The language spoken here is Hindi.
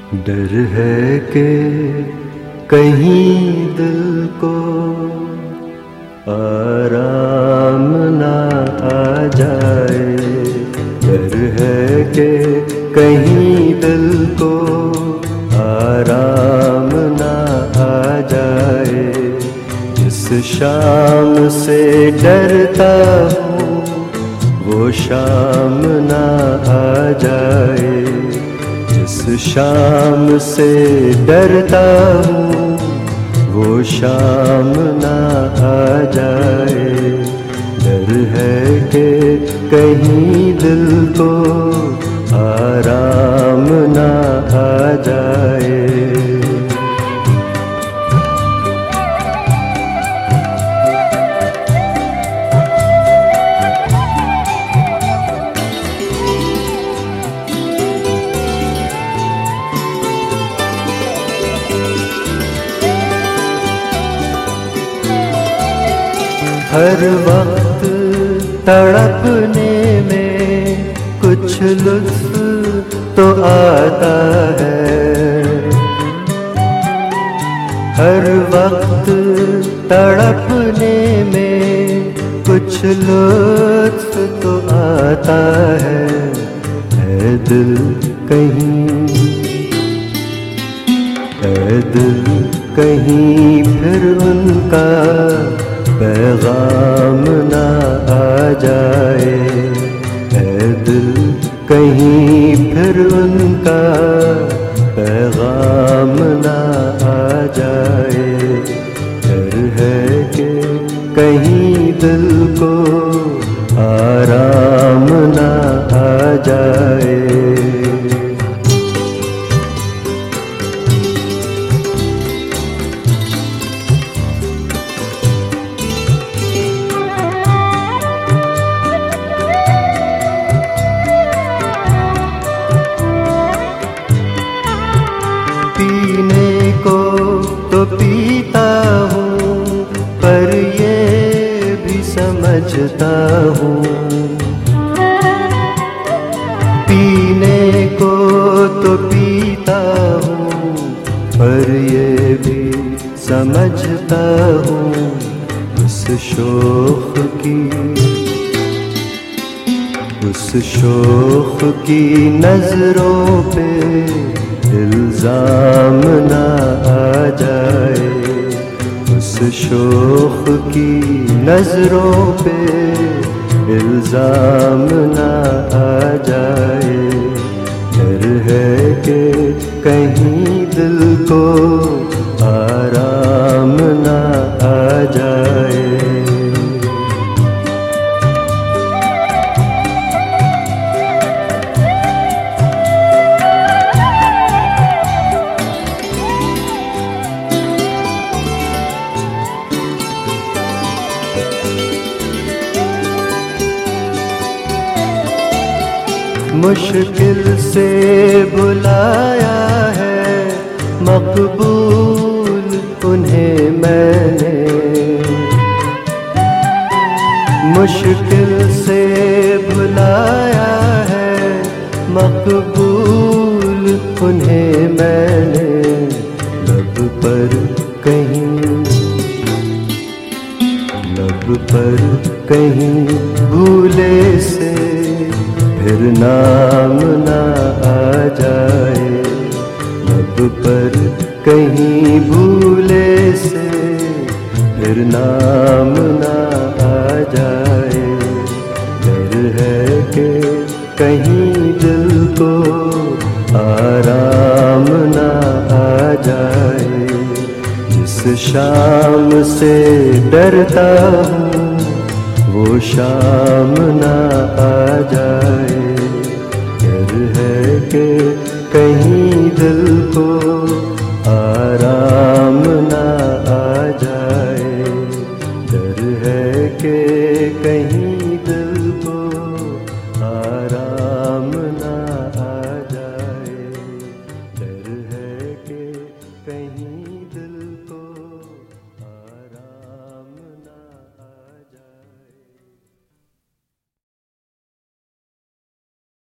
डर है कि कहीं दिल को आराम ना आ जाए। डर है कि कहीं दिल को आराम ना आ जाए। जिस शाम से डरता हूँ वो शाम ना आ जाए। जिस शाम से डरता हूँ वो शाम ना आ जाए। डर है कि कहीं दिल को आराम ना आ जाए। हर वक्त तड़पने में कुछ लुत्फ तो आता है। हर वक्त तड़पने में कुछ लुत्फ तो आता है। है दिल कहीं, है दिल कहीं फिर उनका पैगाम ना आ जाए। है दिल कहीं फिर उनका पैगाम ना आ जाए। डर है कि कहीं दिल को आराम ना आ जाए। पीने को तो पीता हूँ पर ये भी समझता हूँ। पीने को तो पीता हूँ पर ये भी समझता हूँ। उस शोख की नजरों पे इल्जाम ना आ जाए। उस शोख की नजरों पे इल्जाम ना आ जाए। डर है कि कहीं दिल को आराम ना आ जाए। मुश्किल से बुलाया है मकबूल उन्हें मैंने। मुश्किल से बुलाया है मकबूल उन्हें मैंने। लब पर कहीं भूले से फिर नाम ना आ जाए। लब पर कहीं भूले से फिर नाम ना आ जाए। डर है कि कहीं दिल को आराम ना आ जाए। जिस शाम से डरता हूँ वो शाम ना आ जाए। डर है कि कहीं दिल को आराम